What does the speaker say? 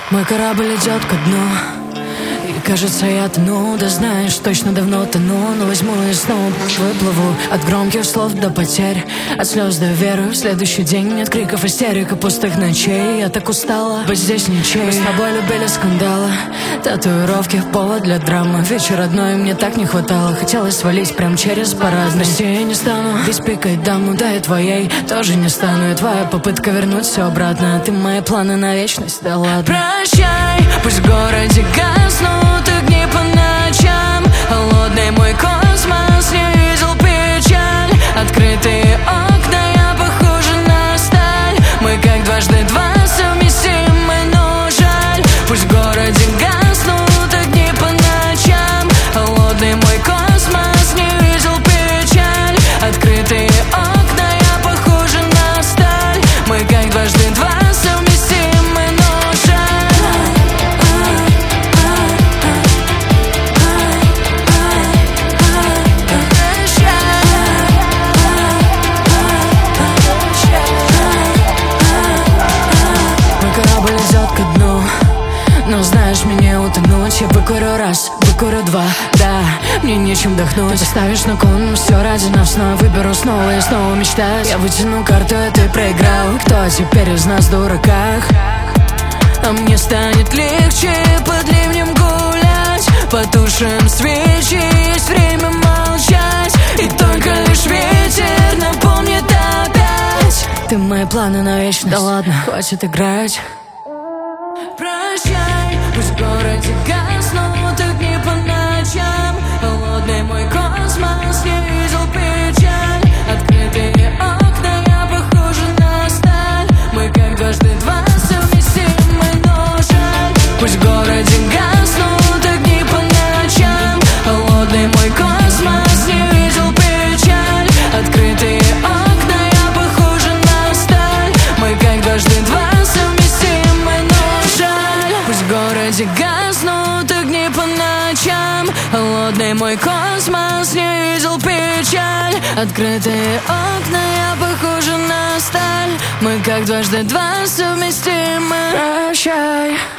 Мой корабль идет ко дну, и кажется я тону. Да знаешь, точно давно тону, но возьму и снова выплыву. От громких слов до потерь, от слез до веры в следующий день, от криков истерик и пустых ночей. Я так устала быть здесь ничей. Мы с тобой любили скандалы, татуировки, повод для драмы. Вечер одной мне так не хватало, хотелось свалить прям через парадный. Прости, я не стану беспикать даму, да и твоей тоже не стану. И твоя попытка вернуть все обратно, ты мои планы на вечность, да ладно. Прощай, пусть в городе гаснут огни по ночам. Холодный мой космос не видел печаль. Открытые окна, я похожа на сталь. Мы как дважды два совместимы, но жаль. Пусть в городе гаснут огни по ночам. Холодный мой космос не видел печаль. Открытые окна, я похожа на сталь. Мы как дважды два совместимы, но жаль. Мой корабль идет ко дну, но знаешь, мне утонуть. Я выкурю раз, выкурю два, да, мне нечем вдохнуть. Ты ставишь на кон все ради нас, но выберу снова и снова мечтать. Я вытяну карту, и ты проиграл. Кто теперь из нас в дураках? А мне станет легче под ливнем гулять. Потушим свечи, есть время молчать. И только лишь ветер напомнит опять. Ты мои планы на вечность, да ладно, хватит играть. Прощай, пусть в городе гаснут огни по ночам. Холодный мой космос не видел печаль. Открытые окна, я похожа на сталь. Мы как дважды два совместимы, но жаль. Пусть в городе гаснут огни по ночам. Холодный мой космос не видел печаль. Открытые окна, я похожа на сталь. Мы как дважды два совместимы, но жаль. Пусть в городе гаснут огни по ночам. Холодный мой космос не видел печаль. Открытые окна, я похожа на сталь. Мы как дважды два совместимы. Прощай.